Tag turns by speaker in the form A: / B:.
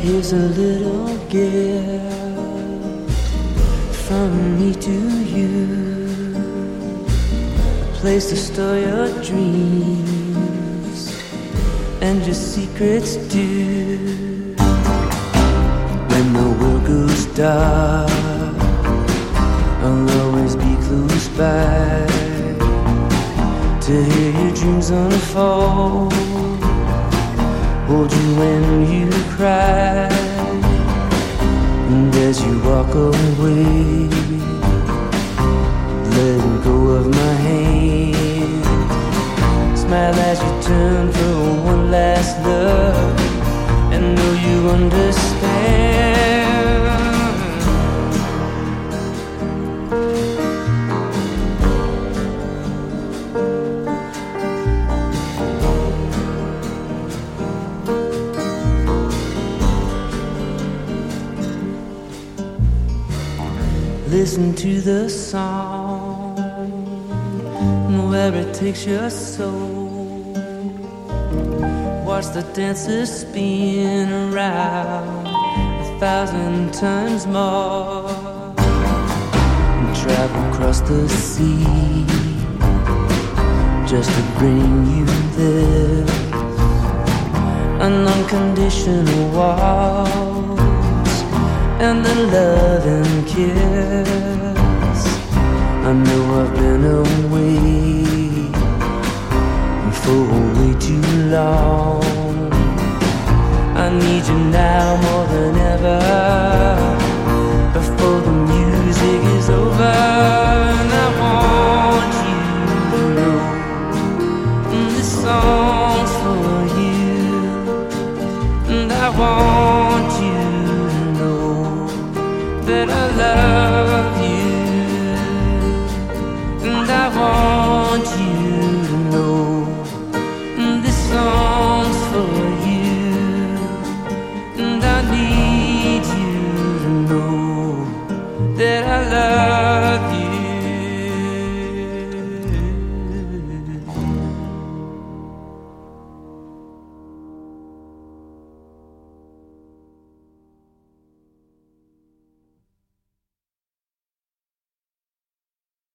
A: Here's a little gift from me to you, a place to store your dreams and your secrets too. When the world goes dark, I'll always be close by to hear your dreams unfold, hold you when you cry, and as you walk away, letting go of my hand, smile as you turn for one last look, and know you understand. Listen to the song, where it takes your soul. Watch the dancers spin around 1,000 times more, and travel across the sea just to bring you this, an unconditional waltz and the love and kiss. I know I've been away for way too long. I need you now more than ever, before the music is over. And I want you to know this song's for you, and I want